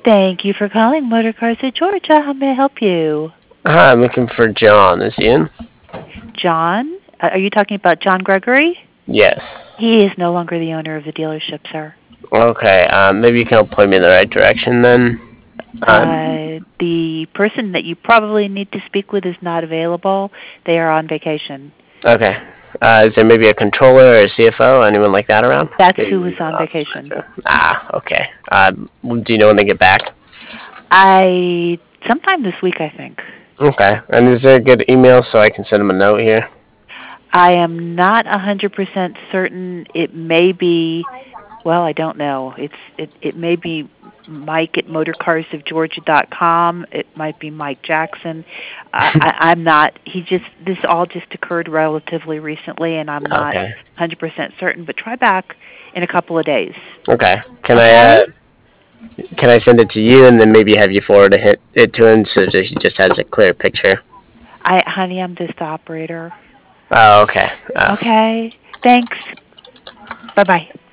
Thank you for calling Motor Cars of Georgia. How may I help you? Hi, I'm looking for John. Is he in? John? Are you talking about John Gregory? Yes. He is no longer the owner of the dealership, sir. Okay, maybe you can help point me in the right direction then. The person that you probably need to speak with is not available. They are on vacation. Okay. Is there maybe a controller or a CFO, anyone like that around? That's Maybe who is even an on office vacation. manager. Okay. Do you know when they get back? Sometime this week, I think. Okay. And is there a good email so I can send him a note here? I am not 100% certain. It may be, well, I don't know. It may be Mike at motorcarsofgeorgia.com. It might be Mike Jackson. I'm not. This all just occurred relatively recently, and I'm not Okay. 100% certain. But try back in a couple of days. Okay. Okay. Can I send it to you and then maybe have you forward it to him so that he just has a clear picture? Honey, I'm just the operator. Oh, okay. Okay. Thanks. Bye bye.